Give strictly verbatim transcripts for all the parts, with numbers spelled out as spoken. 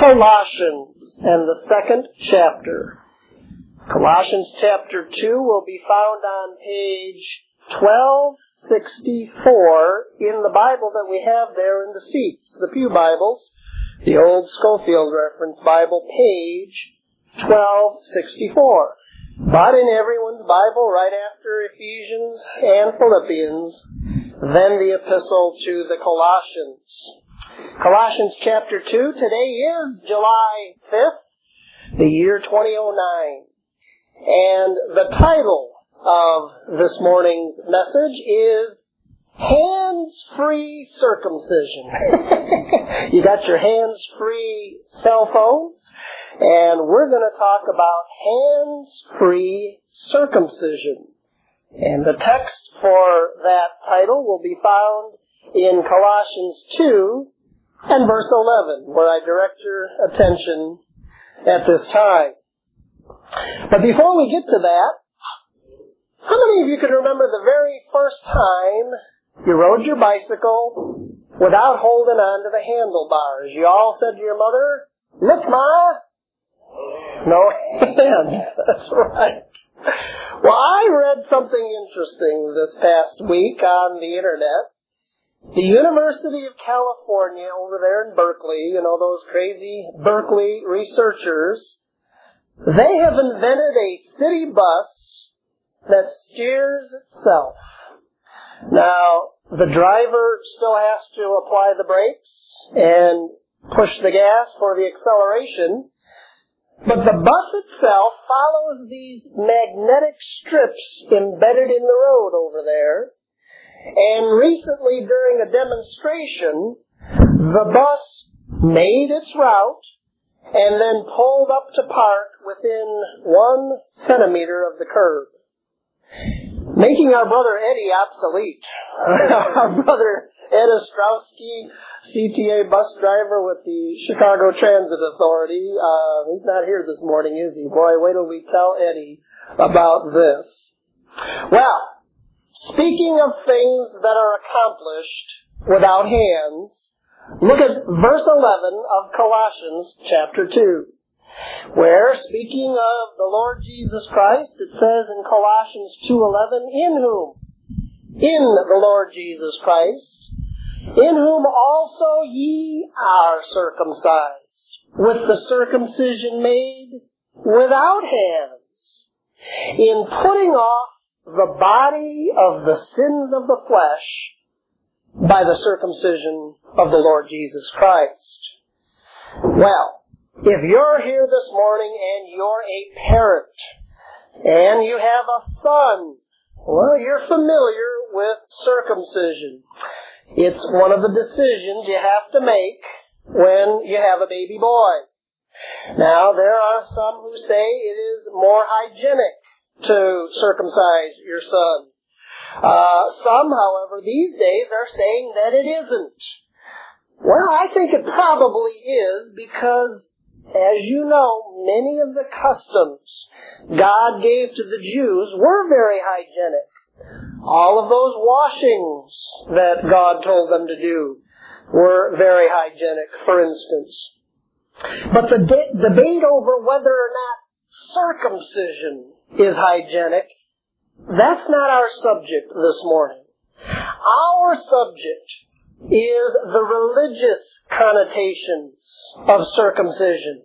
Colossians and the second chapter. Colossians chapter two will be found on page twelve sixty-four in the Bible that we have there in the seats, the pew Bibles, the old Schofield Reference Bible, page twelve sixty-four. But in everyone's Bible, right after Ephesians and Philippians, then the epistle to the Colossians. Colossians chapter two, today is July fifth, the year twenty oh nine. And the title of this morning's message is Hands-Free Circumcision. You got your hands-free cell phones, and we're going to talk about hands-free circumcision. And the text for that title will be found in Colossians two and verse eleven, where I direct your attention at this time. But before we get to that, how many of you can remember the very first time you rode your bicycle without holding on to the handlebars? You all said to your mother, "Look, Ma." No hand. That's right. Well, I read something interesting this past week on the internet. The University of California over there in Berkeley, you know, those crazy Berkeley researchers, they have invented a city bus that steers itself. Now, the driver still has to apply the brakes and push the gas for the acceleration, but the bus itself follows these magnetic strips embedded in the road over there. And recently, during a demonstration, the bus made its route and then pulled up to park within one centimeter of the curb, making our brother Eddie obsolete. Our brother Ed Ostrowski, C T A bus driver with the Chicago Transit Authority. Uh, he's not here this morning, is he? Boy, wait till we tell Eddie about this. Well, speaking of things that are accomplished without hands, look at verse eleven of Colossians chapter two, where, speaking of the Lord Jesus Christ, it says in Colossians two eleven, in whom, in the Lord Jesus Christ, in whom also ye are circumcised, with the circumcision made without hands, in putting off the body of the sins of the flesh by the circumcision of the Lord Jesus Christ. Well, if you're here this morning and you're a parent and you have a son, well, you're familiar with circumcision. It's one of the decisions you have to make when you have a baby boy. Now, there are some who say it is more hygienic to circumcise your son. Uh, some, however, these days are saying that it isn't. Well, I think it probably is because, as you know, many of the customs God gave to the Jews were very hygienic. All of those washings that God told them to do were very hygienic, for instance. But the de- debate over whether or not circumcision is hygienic, that's not our subject this morning. Our subject is the religious connotations of circumcision.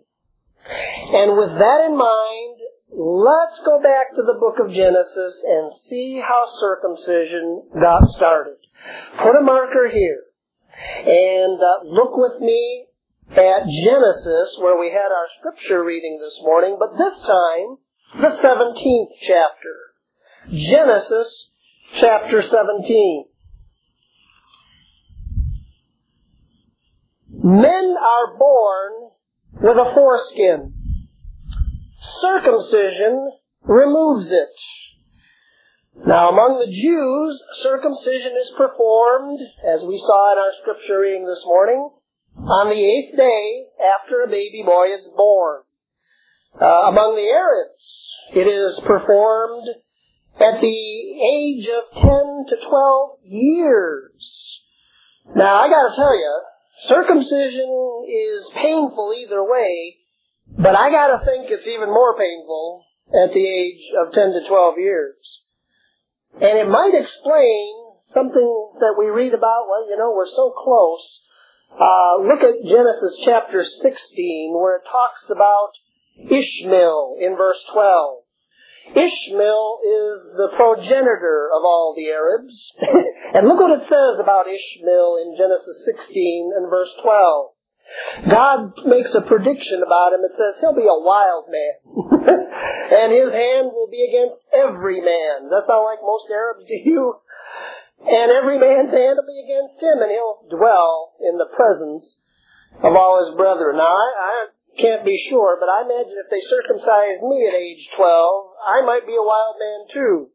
And with that in mind, let's go back to the book of Genesis and see how circumcision got started. Put a marker here and uh, look with me at Genesis, where we had our scripture reading this morning, but this time, the seventeenth chapter. Genesis chapter seventeen. Men are born with a foreskin. Circumcision removes it. Now, among the Jews, circumcision is performed, as we saw in our scripture reading this morning, on the eighth day after a baby boy is born. Uh, among the Arabs, it is performed at the age of ten to twelve years. Now, I gotta tell you, Circumcision is painful either way, but I gotta think it's even more painful at the age of ten to twelve years. And it might explain something that we read about, well, you know, we're so close. Uh, look at Genesis chapter sixteen, where it talks about Ishmael in verse twelve. Ishmael is the progenitor of all the Arabs. And look what it says about Ishmael in Genesis sixteen and verse twelve. God makes a prediction about him. It says he'll be a wild man. And his hand will be against every man. Does that sound like most Arabs to you? And every man's hand will be against him, and he'll dwell in the presence of all his brethren. Now, I, I can't be sure, but I imagine if they circumcised me at age twelve, I might be a wild man too.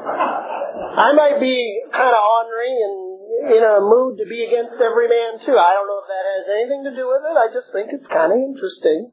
I might be kind of ornery and in a mood to be against every man too. I don't know if that has anything to do with it. I just think it's kind of interesting.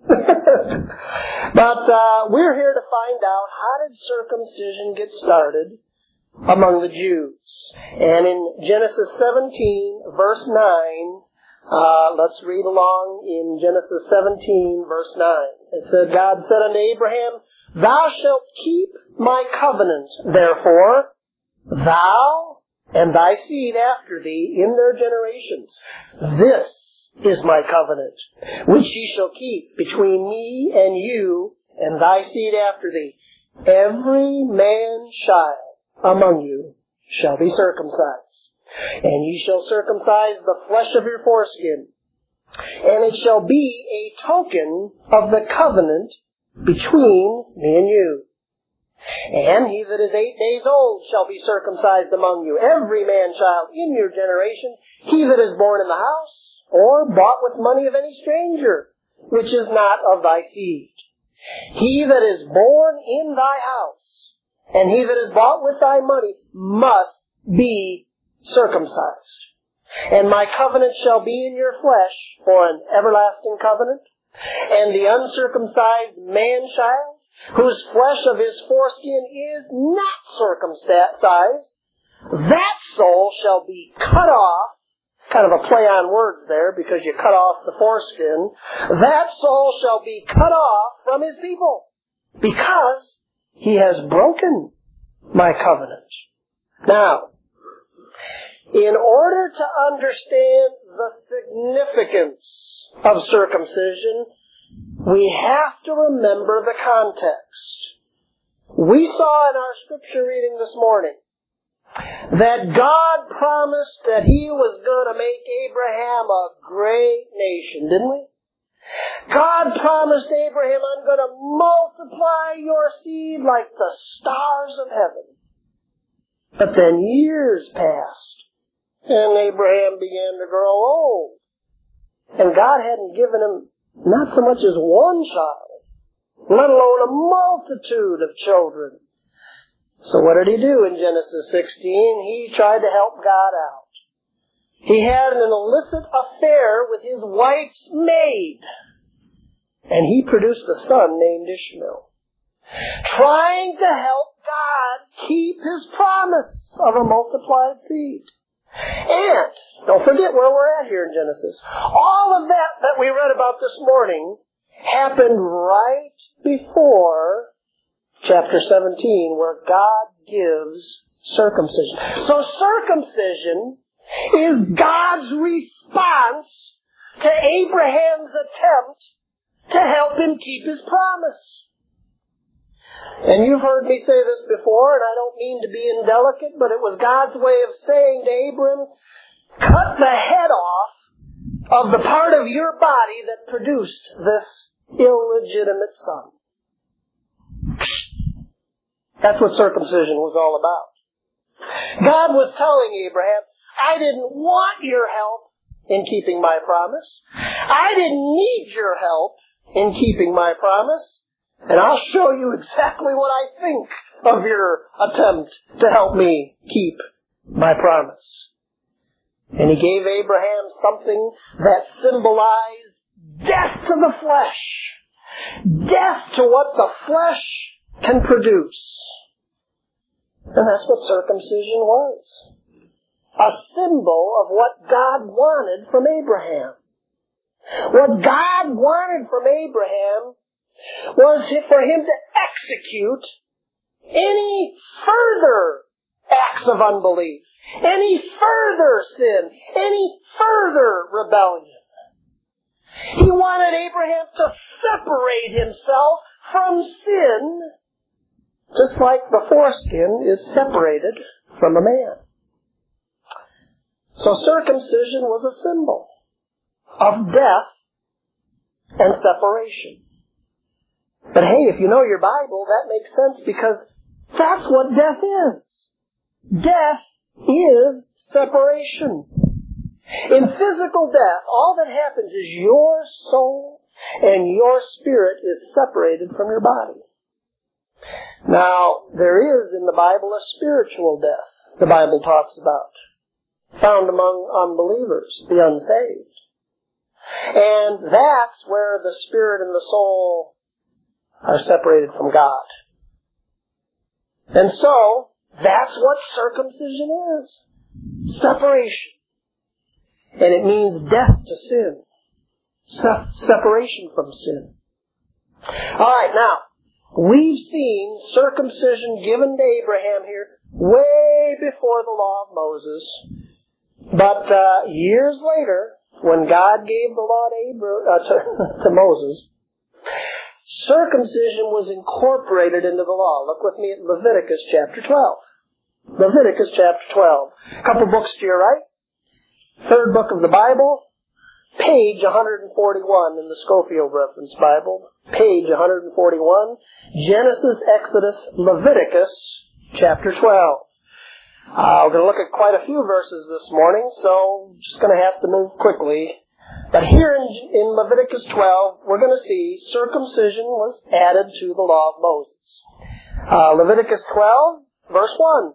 But uh, we're here to find out, how did circumcision get started among the Jews? And in Genesis seventeen, verse nine, uh, let's read along in Genesis seventeen, verse nine. It said, God said unto Abraham, Thou shalt keep my covenant, therefore, thou and thy seed after thee in their generations. This is my covenant, which ye shall keep between me and you and thy seed after thee. Every man child among you shall be circumcised, and ye shall circumcise the flesh of your foreskin, and it shall be a token of the covenant between me and you. And he that is eight days old shall be circumcised among you, every man child in your generations, he that is born in the house, or bought with money of any stranger, which is not of thy seed. He that is born in thy house, and he that is bought with thy money, must be circumcised. And my covenant shall be in your flesh for an everlasting covenant. And the uncircumcised man-child, whose flesh of his foreskin is not circumcised, that soul shall be cut off. Kind of a play on words there, because you cut off the foreskin. That soul shall be cut off from his people, because he has broken my covenant. Now, in order to understand the significance of circumcision, we have to remember the context. We saw in our scripture reading this morning that God promised that He was going to make Abraham a great nation, didn't we? God promised Abraham, I'm going to multiply your seed like the stars of heaven. But then years passed, and Abraham began to grow old. And God hadn't given him not so much as one child, let alone a multitude of children. So what did he do in Genesis sixteen? He tried to help God out. He had an illicit affair with his wife's maid, and he produced a son named Ishmael, trying to help God keep His promise of a multiplied seed. And don't forget where we're at here in Genesis. All of that that we read about this morning happened right before chapter seventeen, where God gives circumcision. So circumcision is God's response to Abraham's attempt to help him keep his promise. And you've heard me say this before, and I don't mean to be indelicate, but it was God's way of saying to Abram, cut the head off of the part of your body that produced this illegitimate son. That's what circumcision was all about. God was telling Abraham, I didn't want your help in keeping my promise. I didn't need your help in keeping my promise. And I'll show you exactly what I think of your attempt to help me keep my promise. And He gave Abraham something that symbolized death to the flesh. Death to what the flesh can produce. And that's what circumcision was. a symbol of what God wanted from Abraham. What God wanted from Abraham was for him to execute any further acts of unbelief, any further sin, any further rebellion. He wanted Abraham to separate himself from sin, just like the foreskin is separated from a man. So circumcision was a symbol of death and separation. But hey, if you know your Bible, that makes sense because that's what death is. Death is separation. In physical death, all that happens is your soul and your spirit is separated from your body. Now, there is in the Bible a spiritual death the Bible talks about, found among unbelievers, the unsaved. And that's where the spirit and the soul are separated from God. And so, that's what circumcision is. Separation. And it means death to sin. Se- separation from sin. Alright, now, we've seen circumcision given to Abraham here way before the law of Moses. But uh, years later, when God gave the law to, Abra- uh, to, to Moses, circumcision was incorporated into the law. Look with me at Leviticus chapter twelve. Leviticus chapter twelve. A couple books to your right. Third book of the Bible, page one forty-one in the Scofield Reference Bible. Page one forty-one. Genesis, Exodus, Leviticus chapter twelve. Uh, we're going to look at quite a few verses this morning, so just going to have to move quickly. But here in, in Leviticus twelve, we're going to see circumcision was added to the law of Moses. Uh, Leviticus twelve, verse one.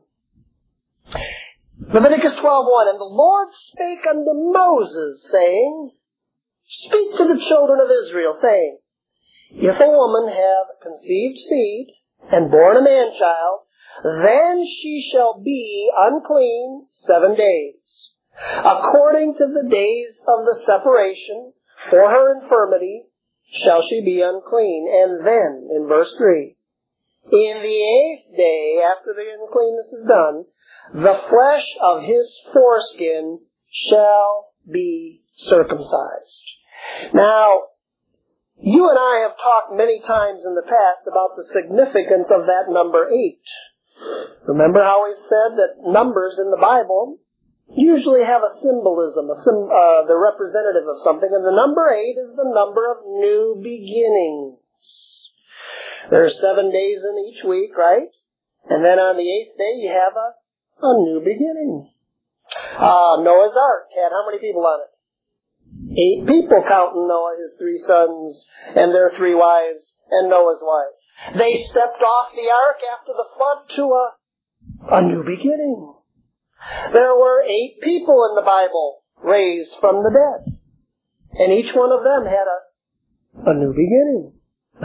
Leviticus twelve one, and the Lord spake unto Moses, saying, Speak to the children of Israel, saying, If a woman have conceived seed, and born a man-child, then she shall be unclean seven days. According to the days of the separation, for her infirmity shall she be unclean. And then, in verse three, in the eighth day, after the uncleanness is done, the flesh of his foreskin shall be circumcised. Now, you and I have talked many times in the past about the significance of that number eight. Remember how we've said that numbers in the Bible usually have a symbolism, a sim, uh, they're representative of something, and the number eight is the number of new beginnings. There are seven days in each week, right? And then on the eighth day you have a, a new beginning. Uh, Noah's Ark had how many people on it? Eight people, counting Noah, his three sons, and their three wives, and Noah's wife. They stepped off the ark after the flood to a, a new beginning. There were eight people in the Bible raised from the dead. And each one of them had a, a new beginning.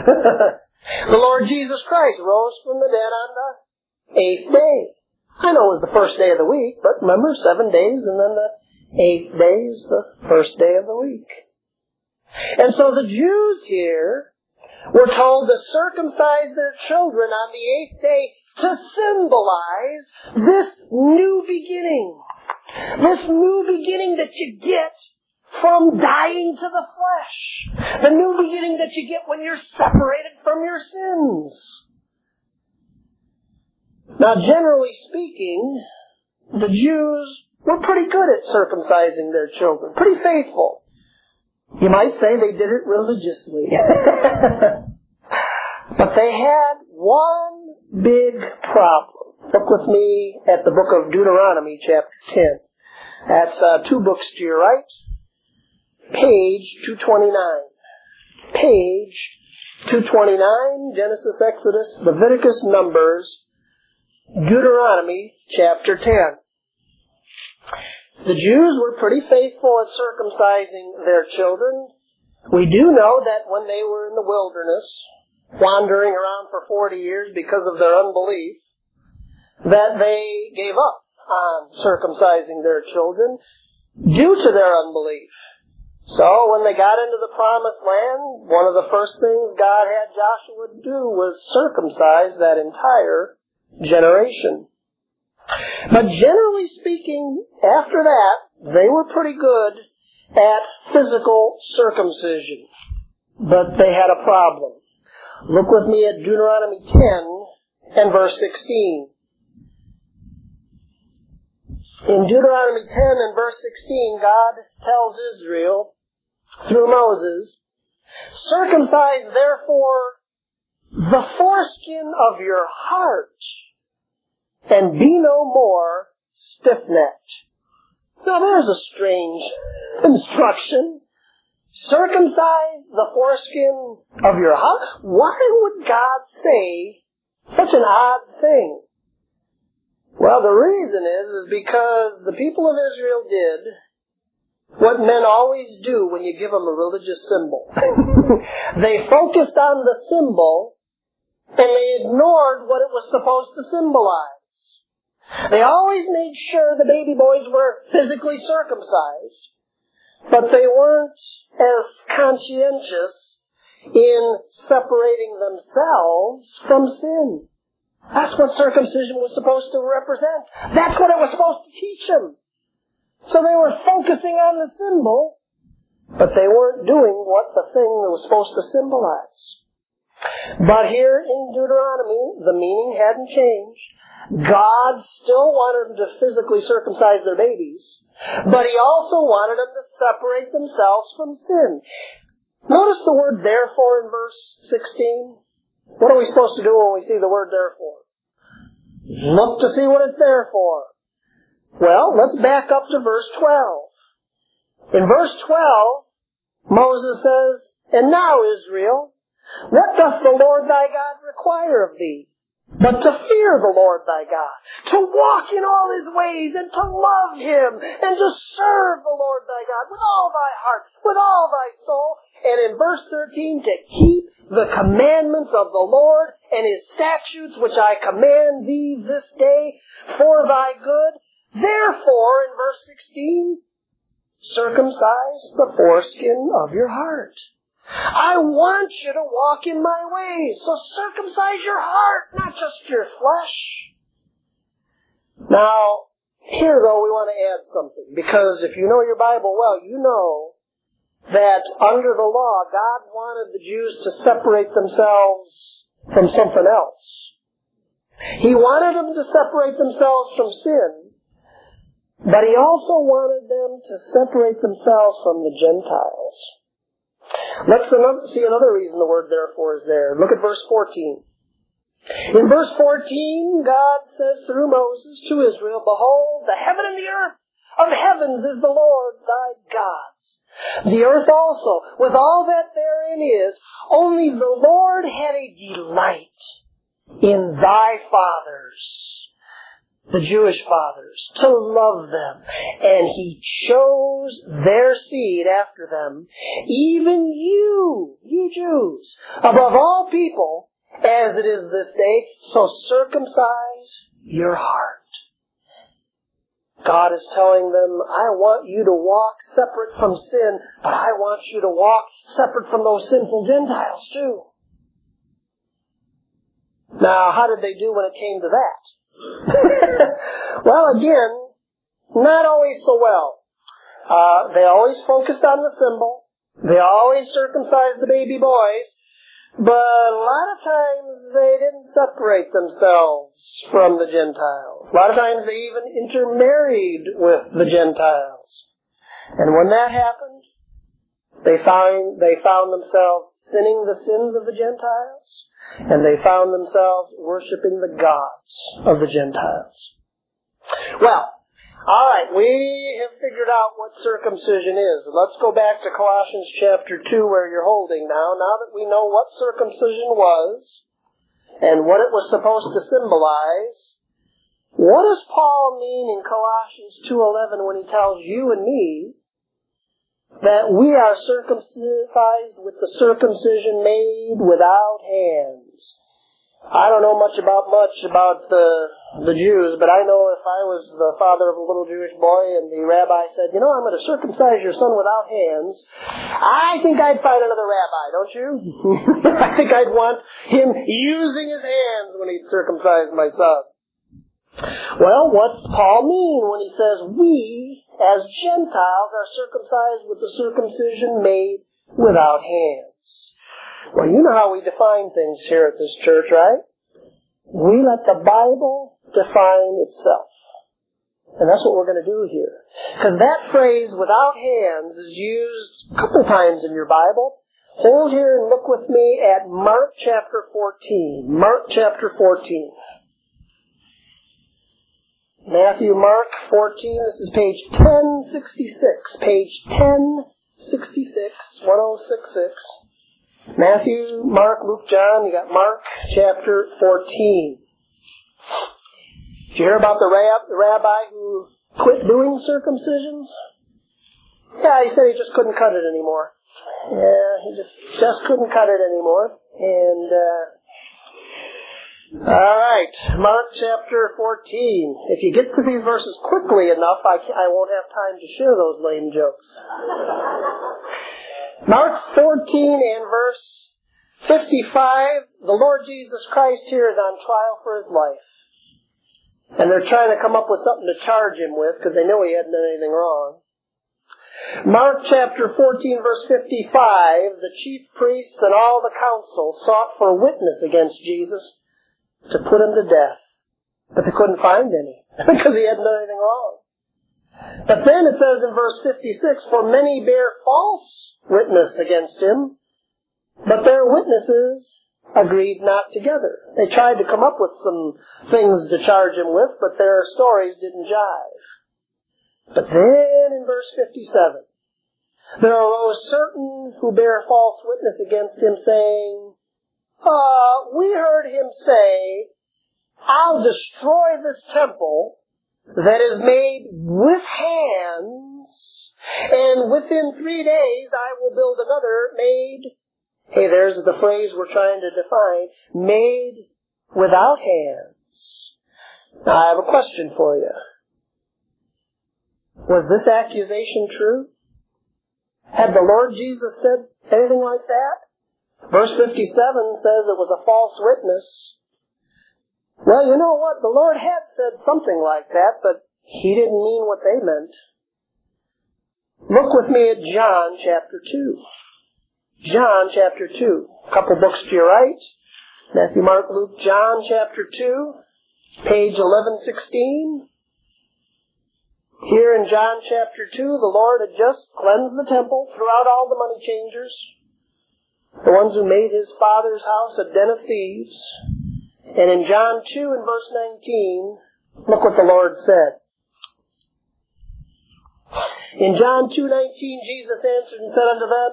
The Lord Jesus Christ rose from the dead on the eighth day. I know it was the first day of the week, but remember, seven days and then the eighth day is the first day of the week. And so the Jews here were told to circumcise their children on the eighth day to symbolize this new beginning. This new beginning that you get from dying to the flesh. The new beginning that you get when you're separated from your sins. Now, generally speaking, the Jews were pretty good at circumcising their children. Pretty faithful. You might say they did it religiously. But they had one big problem. Look with me at the book of Deuteronomy, chapter ten. That's uh, two books to your right. Page two twenty-nine. Page two twenty-nine, Genesis, Exodus, Leviticus, Numbers, Deuteronomy, chapter ten. The Jews were pretty faithful at circumcising their children. We do know that when they were in the wilderness, wandering around for forty years because of their unbelief, that they gave up on circumcising their children due to their unbelief. So when they got into the promised land, one of the first things God had Joshua do was circumcise that entire generation. But generally speaking, after that, they were pretty good at physical circumcision. But they had a problem. Look with me at Deuteronomy ten and verse sixteen. In Deuteronomy ten and verse sixteen, God tells Israel, through Moses, "Circumcise therefore the foreskin of your heart, and be no more stiff-necked." Now there's a strange instruction. Circumcise the foreskin of your heart? Why would God say such an odd thing? Well, the reason is, is because the people of Israel did what men always do when you give them a religious symbol. They focused on the symbol and they ignored what it was supposed to symbolize. They always made sure the baby boys were physically circumcised, but they weren't as conscientious in separating themselves from sin. That's what circumcision was supposed to represent. That's what it was supposed to teach them. So they were focusing on the symbol, but they weren't doing what the thing was supposed to symbolize. But here in Deuteronomy, the meaning hadn't changed. God still wanted them to physically circumcise their babies, but He also wanted them to separate themselves from sin. Notice the word therefore in verse sixteen. What are we supposed to do when we see the word therefore? Look to see what it's there for. Well, let's back up to verse twelve. In verse twelve, Moses says, "And now, Israel, what doth the Lord thy God require of thee? But to fear the Lord thy God, to walk in all His ways, and to love Him, and to serve the Lord thy God with all thy heart, with all thy soul." And in verse thirteen, to keep the commandments of the Lord and His statutes, which I command thee this day for thy good. Therefore, in verse sixteen, circumcise the foreskin of your heart. I want you to walk in my ways, so circumcise your heart, not just your flesh. Now, here though, we want to add something, because if you know your Bible well, you know that under the law, God wanted the Jews to separate themselves from something else. He wanted them to separate themselves from sin, but He also wanted them to separate themselves from the Gentiles. Let's see another reason the word therefore is there. Look at verse fourteen. In verse fourteen, God says through Moses to Israel, "Behold, the heaven and the earth of heavens is the Lord thy God's. The earth also, with all that therein is, only the Lord had a delight in thy fathers," the Jewish fathers, "to love them. And He chose their seed after them, even you, you Jews, above all people, as it is this day. So circumcise your heart." God is telling them, I want you to walk separate from sin, but I want you to walk separate from those sinful Gentiles too. Now, how did they do when it came to that? Well, again, not always so well. Uh, they always focused on the symbol. They always circumcised the baby boys. But a lot of times they didn't separate themselves from the Gentiles. A lot of times they even intermarried with the Gentiles. And when that happened, they found, they found themselves sinning the sins of the Gentiles, and they found themselves worshiping the gods of the Gentiles. Well, alright, we have figured out what circumcision is. Let's go back to Colossians chapter two where you're holding now. Now that we know what circumcision was and what it was supposed to symbolize, what does Paul mean in Colossians two eleven when he tells you and me that we are circumcised with the circumcision made without hands, I don't know much about much about the the Jews, but I know if I was the father of a little Jewish boy and the rabbi said, you know, I'm going to circumcise your son without hands, I think I'd find another rabbi, don't you? I think I'd want him using his hands when he'd circumcise my son. Well, what's Paul mean when he says we, as Gentiles, are circumcised with the circumcision made without hands? Well, you know how we define things here at this church, right? We let the Bible define itself. And that's what we're going to do here. Because that phrase, without hands, is used a couple times in your Bible. Hold here and look with me at Mark chapter fourteen. Mark chapter fourteen. Matthew, Mark fourteen. This is page ten sixty-six. Page ten sixty-six. ten sixty-six. Matthew, Mark, Luke, John. You got Mark chapter fourteen. Did you hear about the, rab- the rabbi who quit doing circumcisions? Yeah, he said he just couldn't cut it anymore. Yeah, he just just couldn't cut it anymore. And uh, all right, Mark chapter fourteen. If you get to these verses quickly enough, I I won't have time to share those lame jokes. Mark fourteen and verse fifty-five, the Lord Jesus Christ here is on trial for his life. And they're trying to come up with something to charge him with because they know he hadn't done anything wrong. Mark chapter fourteen verse fifty-five, the chief priests and all the council sought for a witness against Jesus to put him to death. But they couldn't find any because he hadn't done anything wrong. But then it says in verse fifty-six, for many bear false witness against him, but their witnesses agreed not together. They tried to come up with some things to charge him with, but their stories didn't jive. But then in verse fifty-seven, there arose certain who bear false witness against him, saying, uh, we heard him say, I'll destroy this temple that is made with hands, and within three days I will build another made, hey, there's the phrase we're trying to define, made without hands. Now I have a question for you. Was this accusation true? Had the Lord Jesus said anything like that? Verse fifty-seven says it was a false witness. Well, you know what? The Lord had said something like that, but he didn't mean what they meant. Look with me at John chapter two. John chapter two. A couple books to your right. Matthew, Mark, Luke, John chapter two. Page eleven sixteen. Here in John chapter two, the Lord had just cleansed the temple, threw out all the money changers, the ones who made his Father's house a den of thieves. And in John two and verse nineteen, look what the Lord said. In John two nineteen, Jesus answered and said unto them,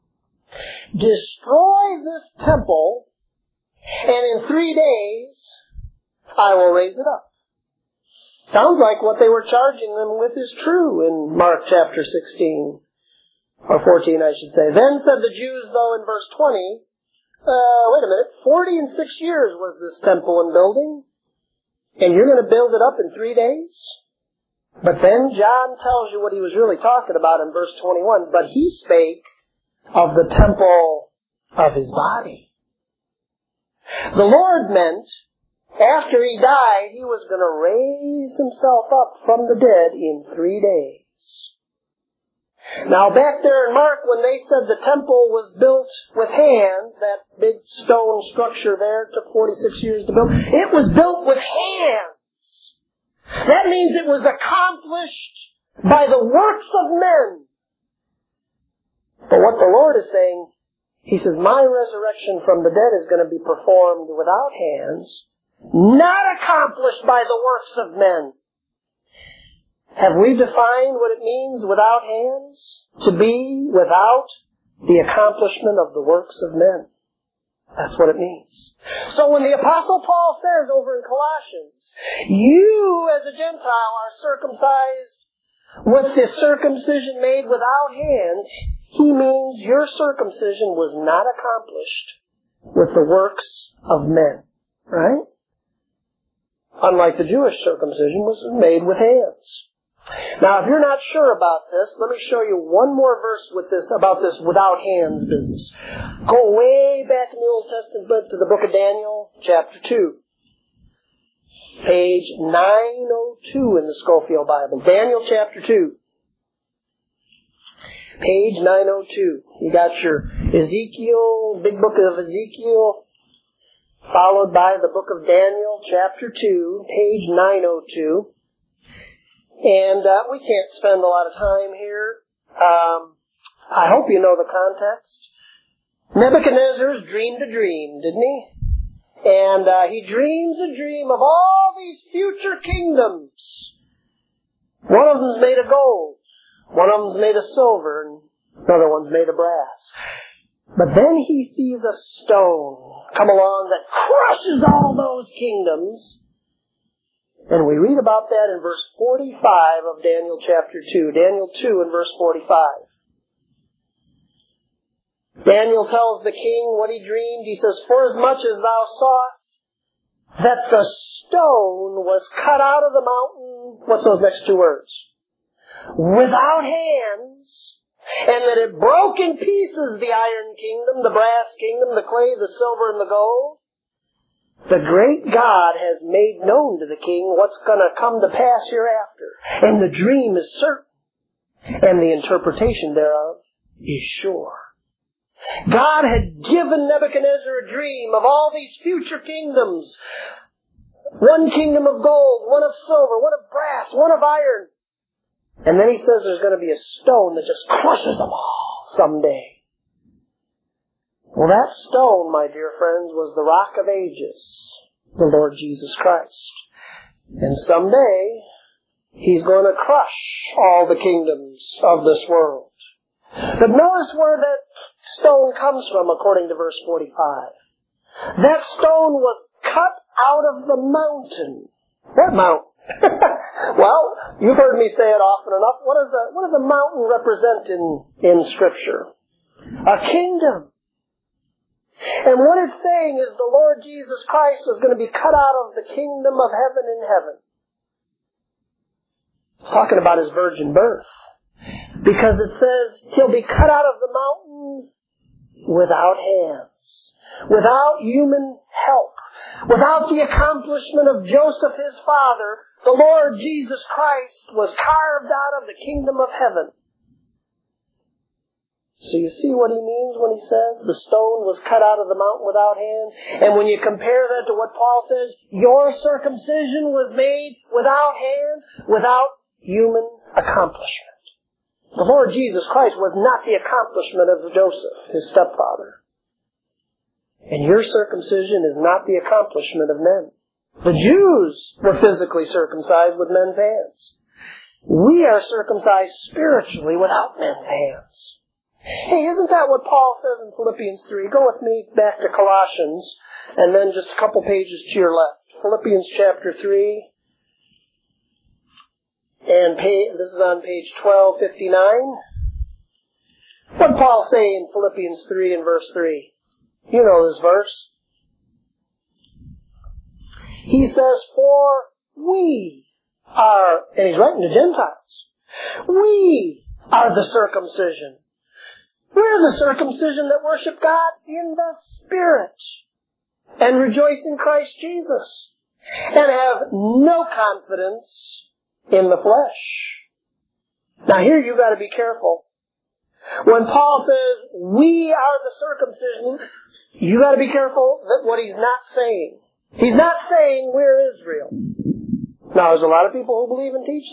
destroy this temple, and in three days I will raise it up. Sounds like what they were charging them with is true in Mark chapter sixteen, or fourteen I should say. Then said the Jews, though, in verse twenty, Uh, wait a minute, forty and six years was this temple in building, and you're going to build it up in three days? But then John tells you what he was really talking about in verse twenty-one, but he spake of the temple of his body. The Lord meant, after he died, he was going to raise himself up from the dead in three days. Now back there in Mark, when they said the temple was built with hands, that big stone structure there took forty-six years to build, it was built with hands. That means it was accomplished by the works of men. But what the Lord is saying, he says, my resurrection from the dead is going to be performed without hands, not accomplished by the works of men. Have we defined what it means without hands? To be without the accomplishment of the works of men. That's what it means. So when the Apostle Paul says over in Colossians, you as a Gentile are circumcised with the circumcision made without hands, he means your circumcision was not accomplished with the works of men. Right? Unlike the Jewish circumcision, was made with hands. Now, if you're not sure about this, let me show you one more verse with this about this without hands business. Go way back in the Old Testament to the book of Daniel, chapter two. Page nine oh two in the Scofield Bible. Daniel chapter two. Page nine oh two. You got your Ezekiel, big book of Ezekiel, followed by the book of Daniel, chapter two, page nine oh two. And uh, we can't spend a lot of time here. Um, I hope you know the context. Nebuchadnezzar's dreamed a dream, didn't he? And uh, he dreams a dream of all these future kingdoms. One of them's made of gold. One of them's made of silver. And another one's made of brass. But then he sees a stone come along that crushes all those kingdoms. And we read about that in verse forty-five of Daniel chapter two. Daniel two and verse forty-five. Daniel tells the king what he dreamed. He says, "Forasmuch as thou sawest that the stone was cut out of the mountain," what's those next two words? "Without hands, and that it broke in pieces the iron kingdom, the brass kingdom, the clay, the silver, and the gold. The great God has made known to the king what's going to come to pass hereafter. And the dream is certain, and the interpretation thereof is sure." God had given Nebuchadnezzar a dream of all these future kingdoms. One kingdom of gold, one of silver, one of brass, one of iron. And then he says there's going to be a stone that just crushes them all someday. Well, that stone, my dear friends, was the Rock of Ages, the Lord Jesus Christ. And someday, He's going to crush all the kingdoms of this world. But notice where that stone comes from, according to verse forty-five. That stone was cut out of the mountain. What mountain? Well, you've heard me say it often enough. What does a, what does a mountain represent in, in Scripture? A kingdom. And what it's saying is the Lord Jesus Christ was going to be cut out of the kingdom of heaven in heaven. It's talking about His virgin birth. Because it says He'll be cut out of the mountain without hands, without human help, without the accomplishment of Joseph his father. The Lord Jesus Christ was carved out of the kingdom of heaven. So you see what he means when he says the stone was cut out of the mountain without hands? And when you compare that to what Paul says, your circumcision was made without hands, without human accomplishment. The Lord Jesus Christ was not the accomplishment of Joseph, his stepfather. And your circumcision is not the accomplishment of men. The Jews were physically circumcised with men's hands. We are circumcised spiritually without men's hands. Hey, isn't that what Paul says in Philippians three? Go with me back to Colossians, and then just a couple pages to your left. Philippians chapter three. And pay, this is on page twelve fifty-nine. What did Paul say in Philippians three and verse three? You know this verse. He says, "For we are," and he's writing to Gentiles, "we are the circumcision. We're the circumcision that worship God in the Spirit and rejoice in Christ Jesus and have no confidence in the flesh." Now here you've got to be careful. When Paul says, "we are the circumcision," you've got to be careful that what he's not saying. He's not saying we're Israel. Now there's a lot of people who believe and teach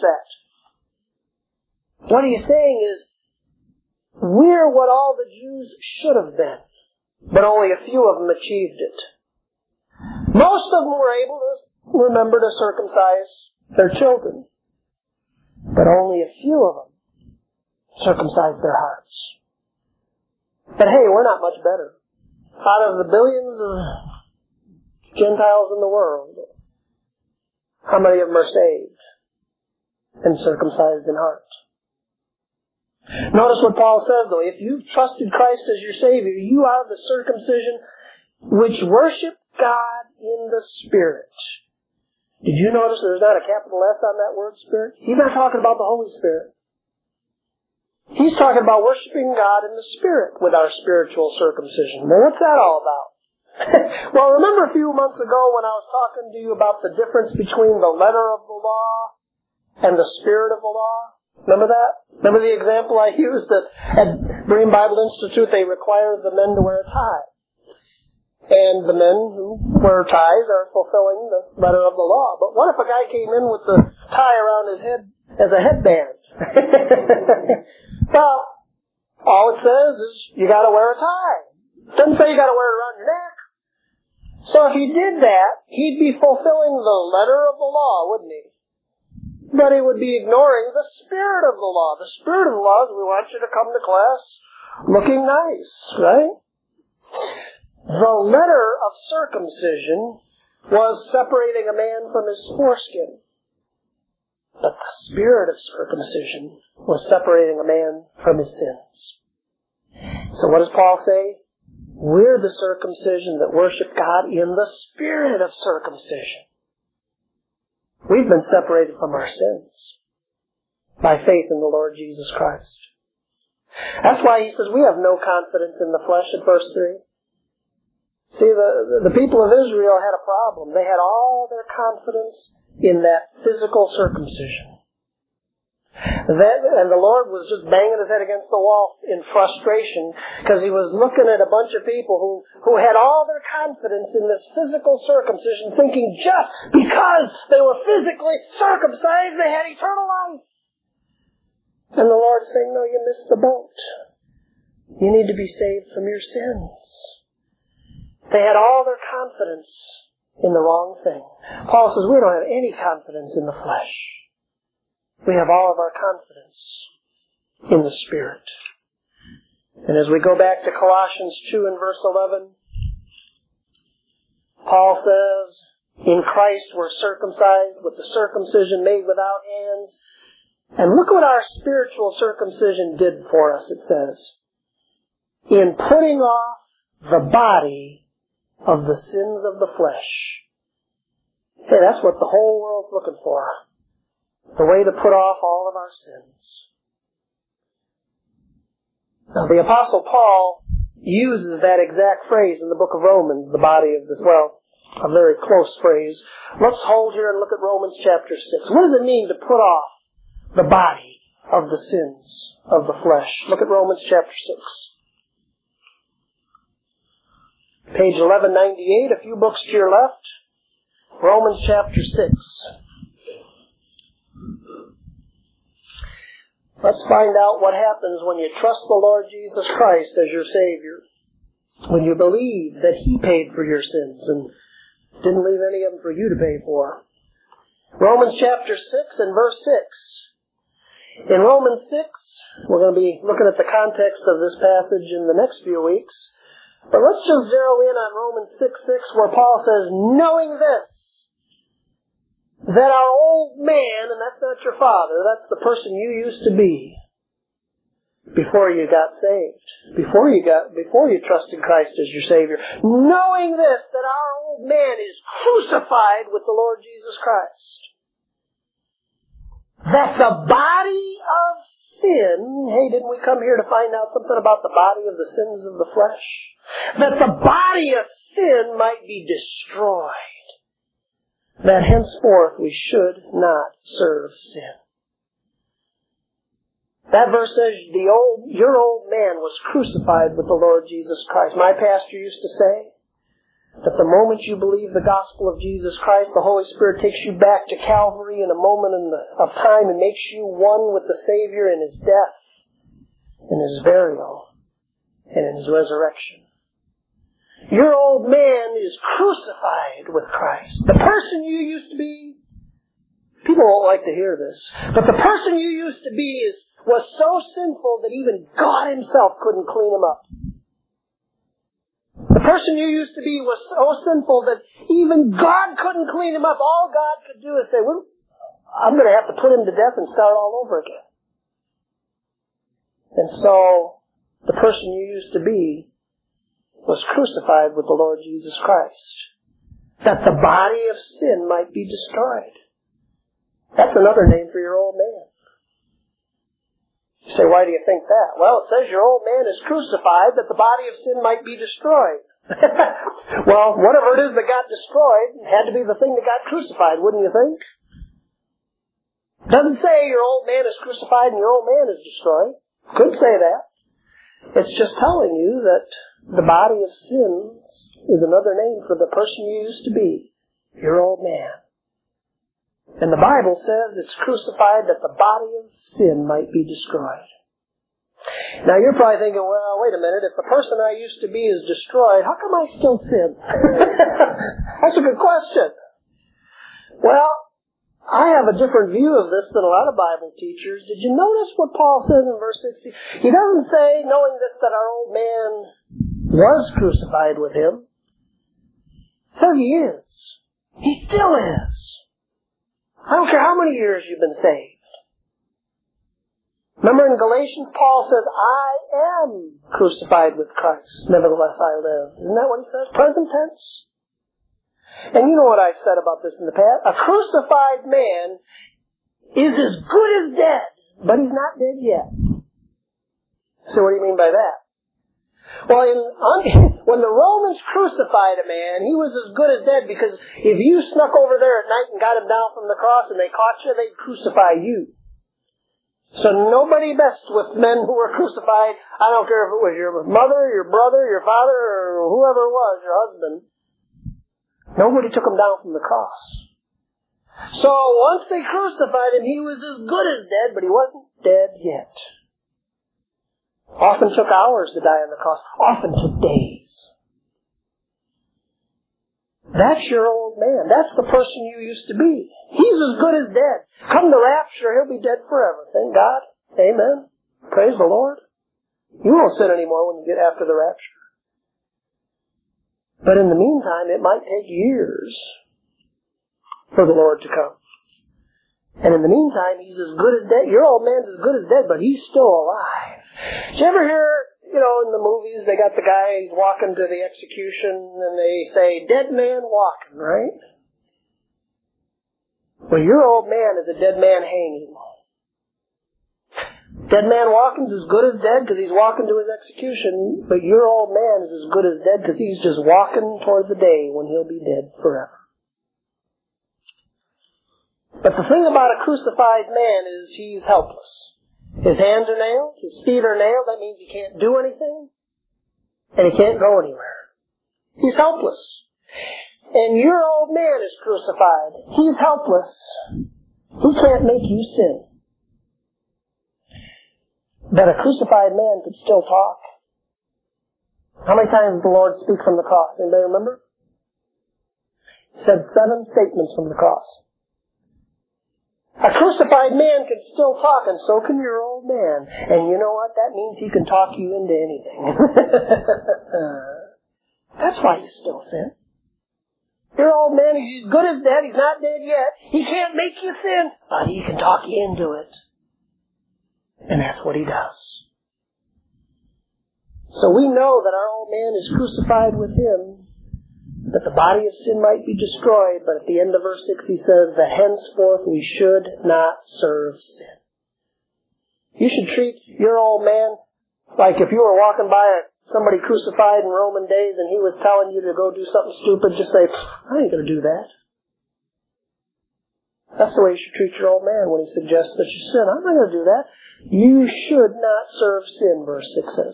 that. What he's saying is, we're what all the Jews should have been, but only a few of them achieved it. Most of them were able to remember to circumcise their children, but only a few of them circumcised their hearts. But hey, we're not much better. Out of the billions of Gentiles in the world, how many of them are saved and circumcised in heart? Notice what Paul says, though. If you've trusted Christ as your Savior, you are the circumcision which worship God in the Spirit. Did you notice there's not a capital S on that word, Spirit? He's not talking about the Holy Spirit. He's talking about worshiping God in the Spirit with our spiritual circumcision. Well, what's that all about? Well, remember a few months ago when I was talking to you about the difference between the letter of the law and the spirit of the law? Remember that? Remember the example I used that at Berean Bible Institute they require the men to wear a tie. And the men who wear ties are fulfilling the letter of the law. But what if a guy came in with the tie around his head as a headband? Well, all it says is you got to wear a tie. It doesn't say you got to wear it around your neck. So if he did that, he'd be fulfilling the letter of the law, wouldn't he? But he would be ignoring the spirit of the law. The spirit of the law is we want you to come to class looking nice, right? The letter of circumcision was separating a man from his foreskin. But the spirit of circumcision was separating a man from his sins. So what does Paul say? We're the circumcision that worship God in the spirit of circumcision. We've been separated from our sins by faith in the Lord Jesus Christ. That's why he says we have no confidence in the flesh in verse three. See, the, the people of Israel had a problem. They had all their confidence in that physical circumcision. That, and the Lord was just banging his head against the wall in frustration because he was looking at a bunch of people who, who had all their confidence in this physical circumcision, thinking just because they were physically circumcised, they had eternal life. And the Lord's saying, no, you missed the boat. You need to be saved from your sins. They had all their confidence in the wrong thing. Paul says we don't have any confidence in the flesh. We have all of our confidence in the Spirit. And as we go back to Colossians two and verse eleven, Paul says, in Christ we're circumcised with the circumcision made without hands. And look what our spiritual circumcision did for us, it says. In putting off the body of the sins of the flesh. Hey, that's what the whole world's looking for. The way to put off all of our sins. Now, the Apostle Paul uses that exact phrase in the book of Romans, the body of this, well, a very close phrase. Let's hold here and look at Romans chapter six. What does it mean to put off the body of the sins of the flesh? Look at Romans chapter six. Page eleven ninety-eight, a few books to your left. Romans chapter six. Let's find out what happens when you trust the Lord Jesus Christ as your Savior. When you believe that He paid for your sins and didn't leave any of them for you to pay for. Romans chapter six and verse six. In Romans six, we're going to be looking at the context of this passage in the next few weeks. But let's just zero in on Romans six six where Paul says, knowing this, that our old man, and that's not your father, that's the person you used to be before you got saved, before you got, before you trusted Christ as your Savior. Knowing this, that our old man is crucified with the Lord Jesus Christ. That the body of sin, hey, didn't we come here to find out something about the body of the sins of the flesh? That the body of sin might be destroyed. That henceforth we should not serve sin. That verse says, the old, your old man was crucified with the Lord Jesus Christ. My pastor used to say that the moment you believe the gospel of Jesus Christ, the Holy Spirit takes you back to Calvary in a moment in the, of time and makes you one with the Savior in His death, in His burial, and in His resurrection. Your old man is crucified with Christ. The person you used to be, people won't like to hear this, but the person you used to be is was so sinful that even God Himself couldn't clean him up. The person you used to be was so sinful that even God couldn't clean him up. All God could do is say, well, I'm going to have to put him to death and start all over again. And so, the person you used to be was crucified with the Lord Jesus Christ. that the body of sin might be destroyed. That's another name for your old man. You say, why do you think that? Well, it says your old man is crucified that the body of sin might be destroyed. Well, whatever it is that got destroyed had to be the thing that got crucified, wouldn't you think? It doesn't say your old man is crucified and your old man is destroyed. Could say that. It's just telling you that the body of sins is another name for the person you used to be, your old man. And the Bible says it's crucified that the body of sin might be destroyed. Now you're probably thinking, well, wait a minute, if the person I used to be is destroyed, how come I still sin? That's a good question. Well, I have a different view of this than a lot of Bible teachers. Did you notice what Paul says in verse sixteen? He doesn't say, knowing this, that our old man was crucified with him. So he is. He still is. I don't care how many years you've been saved. Remember in Galatians, Paul says, I am crucified with Christ. Nevertheless I live. Isn't that what he says? Present tense. And you know what I've said about this in the past. A crucified man is as good as dead, but he's not dead yet. So what do you mean by that? Well, in, when the Romans crucified a man, he was as good as dead, because if you snuck over there at night and got him down from the cross and they caught you, they'd crucify you. So nobody messed with men who were crucified. I don't care if it was your mother, your brother, your father, or whoever it was, your husband. Nobody took him down from the cross. So once they crucified him, he was as good as dead, but he wasn't dead yet. Often took hours to die on the cross. Often took days. That's your old man. That's the person you used to be. He's as good as dead. Come the rapture, he'll be dead forever. Thank God. Amen. Praise the Lord. You won't sin anymore when you get after the rapture. But in the meantime, it might take years for the Lord to come. And in the meantime, he's as good as dead. Your old man's as good as dead, but he's still alive. Did you ever hear, you know, in the movies, they got the guy, he's walking to the execution, and they say, dead man walking, right? Well, your old man is a dead man hanging. Dead man walking's as good as dead because he's walking to his execution, but your old man is as good as dead because he's just walking toward the day when he'll be dead forever. But the thing about a crucified man is he's helpless. His hands are nailed, his feet are nailed, that means he can't do anything, and he can't go anywhere. He's helpless. And your old man is crucified. He's helpless. He can't make you sin. But a crucified man could still talk. How many times did the Lord speak from the cross? Anybody remember? He said seven statements from the cross. A crucified man can still talk, and so can your old man. And you know what? That means he can talk you into anything. That's why you still sin. Your old man, he's as good as dead. He's not dead yet. He can't make you sin, but he can talk you into it. And that's what he does. So we know that our old man is crucified with him, that the body of sin might be destroyed, but at the end of verse six he says that henceforth we should not serve sin. You should treat your old man like if you were walking by somebody crucified in Roman days and he was telling you to go do something stupid, just say, I ain't going to do that. That's the way you should treat your old man when he suggests that you sin. I'm not going to do that. You should not serve sin, verse six says.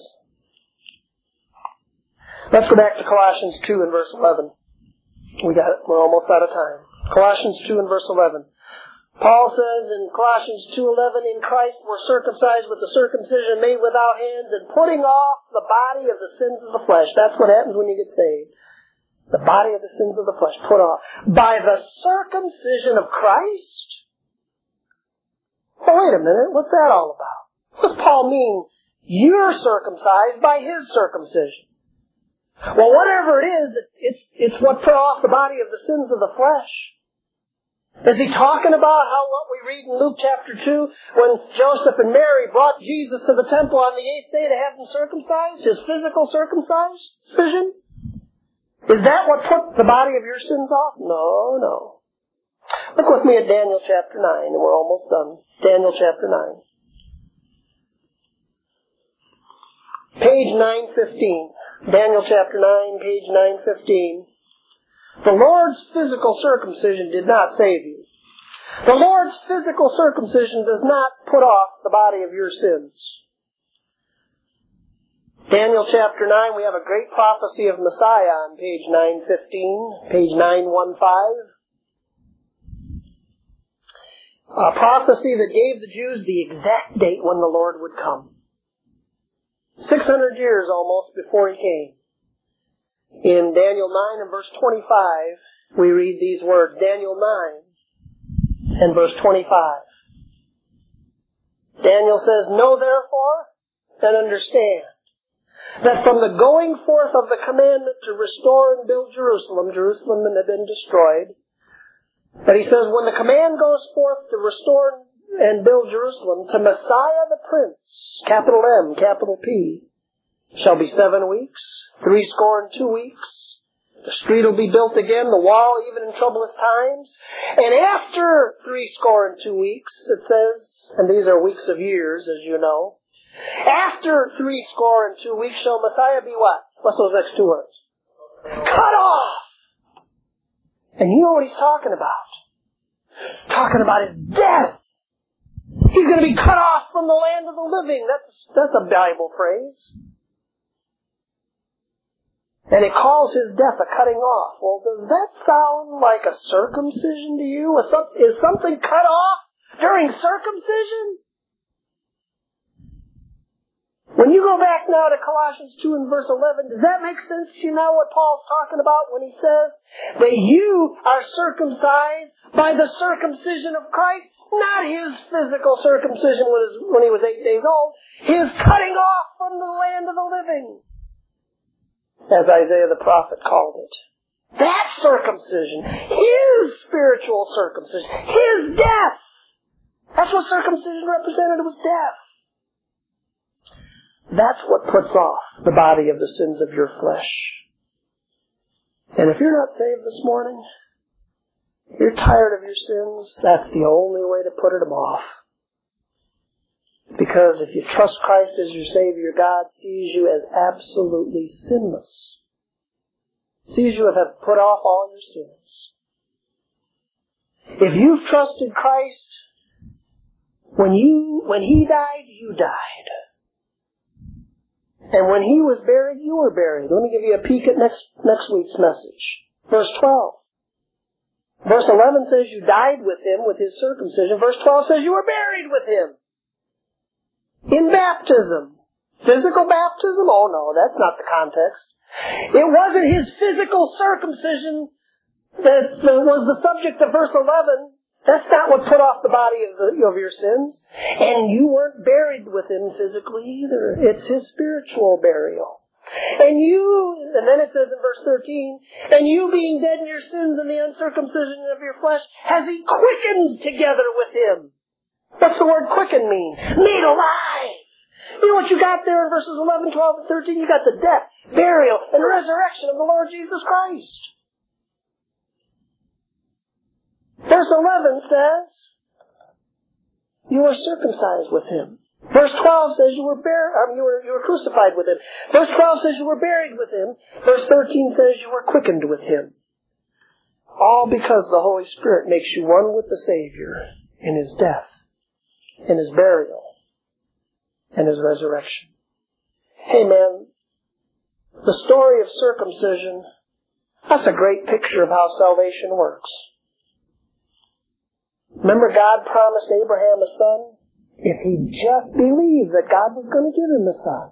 Let's go back to Colossians two and verse eleven. We got it. We're almost out of time. Colossians two and verse eleven. Paul says in Colossians two eleven, in Christ we're circumcised with the circumcision made without hands, and putting off the body of the sins of the flesh. That's what happens when you get saved. The body of the sins of the flesh put off by the circumcision of Christ. Well, wait a minute. What's that all about? What does Paul mean? You're circumcised by his circumcision. Well, whatever it is, it's, it's what put off the body of the sins of the flesh. Is he talking about how what we read in Luke chapter two, when Joseph and Mary brought Jesus to the temple on the eighth day to have him circumcised, his physical circumcision? Is that what put the body of your sins off? No, no. Look with me at Daniel chapter nine, and we're almost done. Daniel chapter nine. Page nine fifteen. Daniel chapter nine, page nine fifteen. The Lord's physical circumcision did not save you. The Lord's physical circumcision does not put off the body of your sins. Daniel chapter nine, we have a great prophecy of Messiah on page nine fifteen, page nine fifteen. A prophecy that gave the Jews the exact date when the Lord would come. six hundred years almost before He came. In Daniel nine and verse twenty-five, we read these words. Daniel nine and verse twenty-five. Daniel says, "Know therefore and understand that from the going forth of the commandment to restore and build Jerusalem," Jerusalem had been destroyed, but he says, when the command goes forth to restore and build Jerusalem, to Messiah the Prince, capital M, capital P, shall be seven weeks, three score and two weeks. The street will be built again, the wall even in troublous times. And after three score and two weeks, it says, and these are weeks of years, as you know, after three score and two weeks shall Messiah be what? What's those next two words? Cut off! And you know what he's talking about. Talking about his death. He's going to be cut off from the land of the living. That's, that's a Bible phrase. And it calls his death a cutting off. Well, does that sound like a circumcision to you? Is something cut off during circumcision? When you go back now to Colossians two and verse eleven, does that make sense to you now what Paul's talking about when he says that you are circumcised by the circumcision of Christ? Not his physical circumcision when he was eight days old. His cutting off from the land of the living, as Isaiah the prophet called it. That circumcision, his spiritual circumcision, his death. That's what circumcision represented, was death. That's what puts off the body of the sins of your flesh. And if you're not saved this morning, you're tired of your sins, that's the only way to put them off. Because if you trust Christ as your Savior, God sees you as absolutely sinless. Sees you as have put off all your sins. If you've trusted Christ, when you when He died, you died. And when He was buried, you were buried. Let me give you a peek at next next week's message. Verse twelve. Verse eleven says you died with Him with His circumcision. Verse twelve says you were buried with Him. In baptism. Physical baptism? Oh no, that's not the context. It wasn't His physical circumcision that was the subject of verse eleven. That's not what put off the body of, the, of your sins. And you weren't buried with Him physically either. It's His spiritual burial. And you, and then it says in verse thirteen, and you being dead in your sins and the uncircumcision of your flesh, has He quickened together with Him. What's the word quicken mean? Made alive. You know what you got there in verses eleven, twelve, and thirteen? You got the death, burial, and resurrection of the Lord Jesus Christ. Verse eleven says, you were circumcised with Him. Verse twelve says you were buried, um, you were you were crucified with Him. Verse twelve says you were buried with Him. Verse thirteen says you were quickened with Him. All because the Holy Spirit makes you one with the Savior in His death, in His burial, and His resurrection. Hey man, the story of circumcision, that's a great picture of how salvation works. Remember, God promised Abraham a son if he just believed that God was going to give him a son.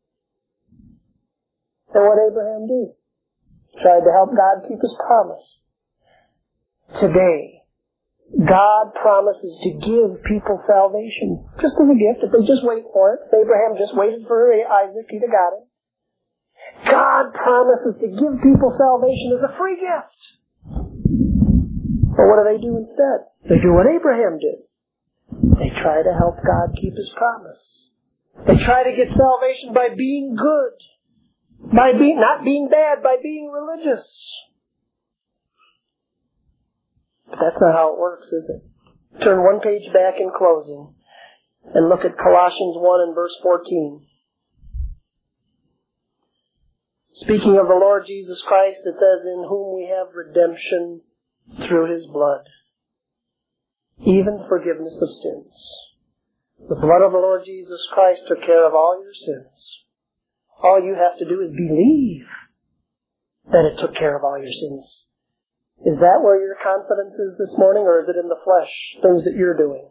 And what Abraham did? Tried to help God keep His promise. Today, God promises to give people salvation just as a gift if they just wait for it. If Abraham just waited for Isaac, he'd have got it. God promises to give people salvation as a free gift. But what do they do instead? They do what Abraham did. They try to help God keep His promise. They try to get salvation by being good. By being, not being bad, by being religious. But that's not how it works, is it? Turn one page back in closing and look at Colossians one and verse fourteen. Speaking of the Lord Jesus Christ, it says, in whom we have redemption through His blood, even forgiveness of sins. The blood of the Lord Jesus Christ took care of all your sins. All you have to do is believe that it took care of all your sins. Is that where your confidence is this morning, or is it in the flesh, things that you're doing?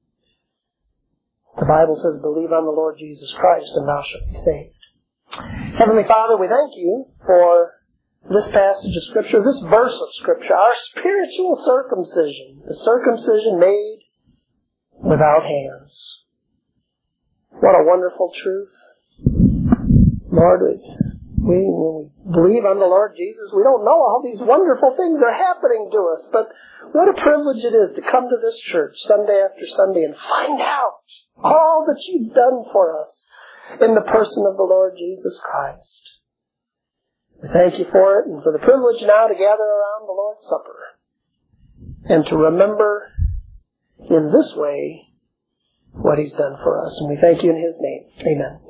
The Bible says, believe on the Lord Jesus Christ and thou shalt be saved. Heavenly Father, we thank you for this passage of Scripture, this verse of Scripture, our spiritual circumcision, the circumcision made without hands. What a wonderful truth. Lord, we, we, when we believe on the Lord Jesus, we don't know all these wonderful things are happening to us, but what a privilege it is to come to this church Sunday after Sunday and find out all that you've done for us in the person of the Lord Jesus Christ. We thank you for it and for the privilege now to gather around the Lord's Supper and to remember in this way what He's done for us. And we thank you in His name. Amen.